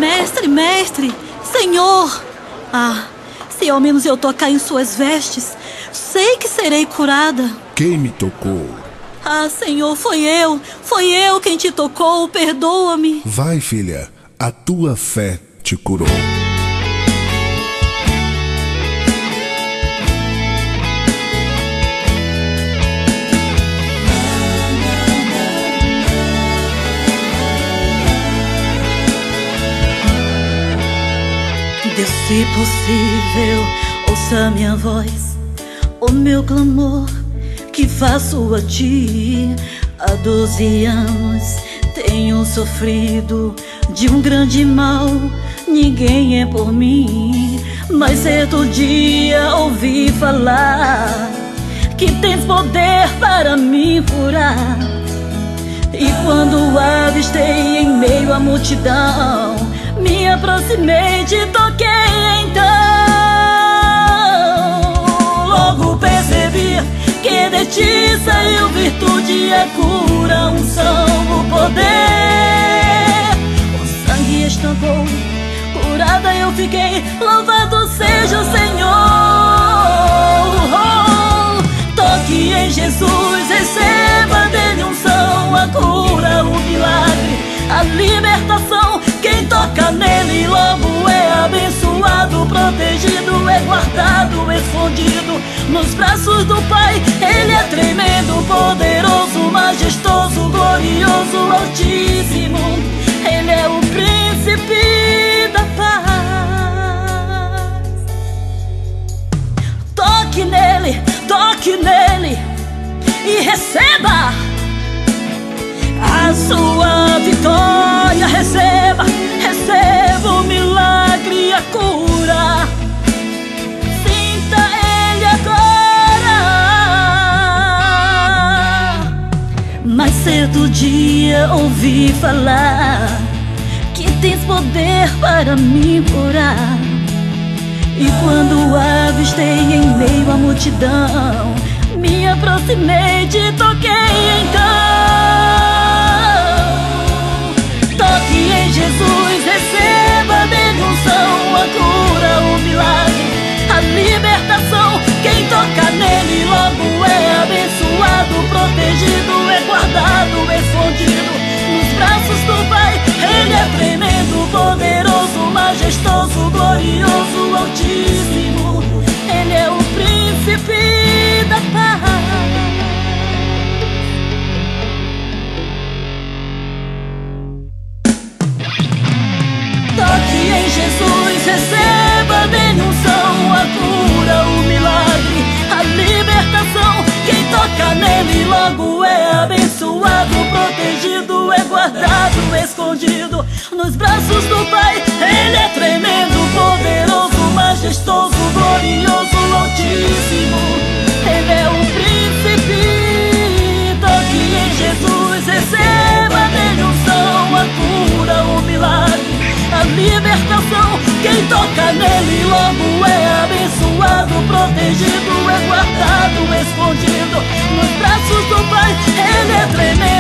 Mestre, mestre, Senhor! Ah, se ao menos eu tocar em suas vestes, sei que serei curada. Quem me tocou? Ah, Senhor, foi eu quem te tocou, perdoa-me. Vai, filha, a tua fé te curou. Deus, se possível, ouça minha voz, o meu clamor que faço a ti. Há 12 anos tenho sofrido de um grande mal, ninguém é por mim. Mas certo dia ouvi falar que tens poder para me curar. E quando avistei em meio à multidão, me aproximei, te toquei então. Logo percebi que de ti saiu virtude, a cura, unção, o poder. O sangue estancou, curada eu fiquei, louvado seja o Senhor. Toque em Jesus, receba dele unção, a cura, o milagre, a libertação. Quem toca nele logo é abençoado, protegido, é guardado, escondido nos braços do Pai. Ele é tremendo, poderoso, majestoso, glorioso, altíssimo. Ele é o príncipe da paz. Toque nele e receba a sua vitória. Receba o milagre e a cura. Sinta ele agora. Mas certo dia ouvi falar que tens poder para me curar. E quando avistei em meio à multidão, me aproximei, te toquei então. Toque em Jesus, receba dele unção, a cura, o milagre, a libertação. Quem toca nele logo é abençoado, protegido, é guardado, escondido nos braços do Pai. Ele é tremendo, poderoso, majestoso, glorioso, altíssimo. Ele é o príncipe da paz. Toque em Jesus, receba dele unção, a cura, o milagre, a libertação. Quem toca nele logo é abençoado, protegido, é guardado, escondido nos braços do Pai. Ele é tremendo, poderoso, majestoso, glorioso, altíssimo. Ele é o príncipe. Toque em Jesus, receba dele unção, a cura, o milagre, a libertação. Quem toca nele logo é abençoado, protegido, é guardado, escondido nos braços do Pai. Ele é tremendo.